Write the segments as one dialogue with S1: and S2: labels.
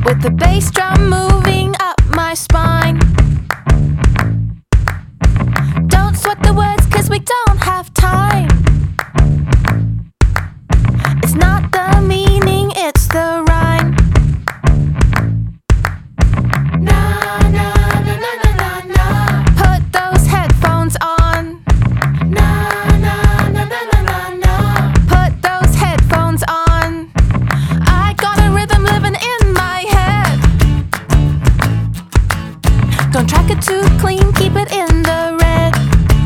S1: with the bass drum moving up my spine. Don't sweat the words, 'cause we don't have time. It's not the meaning, it's the rhyme. Na na na na na na na. Put those headphones on. Na na na na na na na. Put those headphones on. I got a rhythm living in my head. Don't track it too clean, keep it in the red.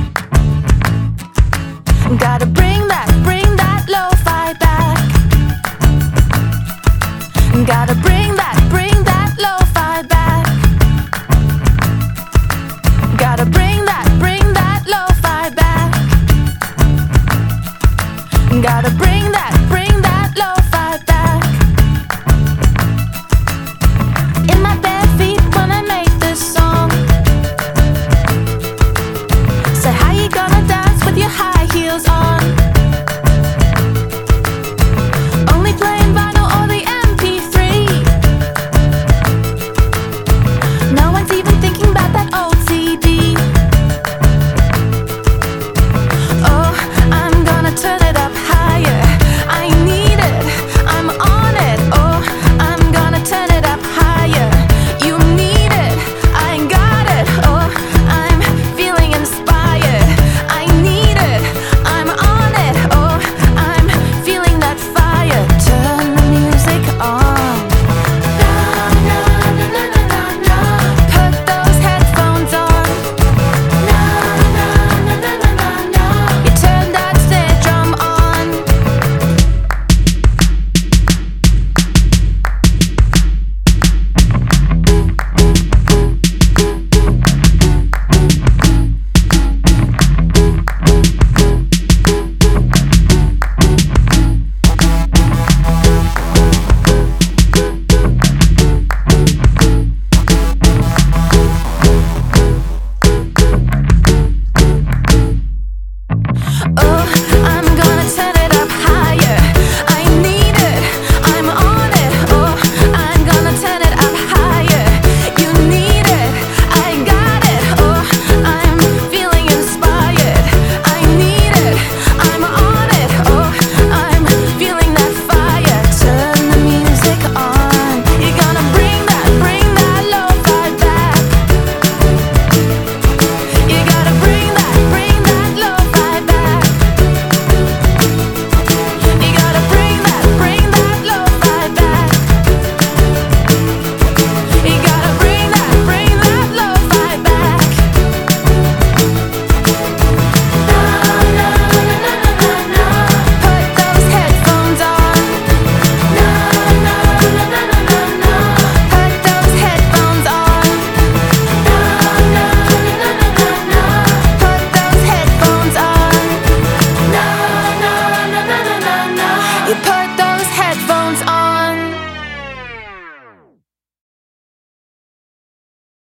S1: Gotta bring that lo-fi back. Gotta bring that lo-fi